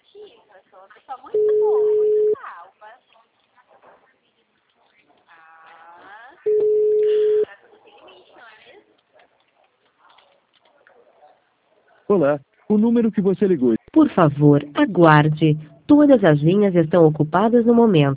comunicativa, sou uma pessoa muito boa, muito calma. Tá tudo sem limite, não é mesmo? Olá, o número que você ligou. Por favor, aguarde. Todas as linhas estão ocupadas no momento.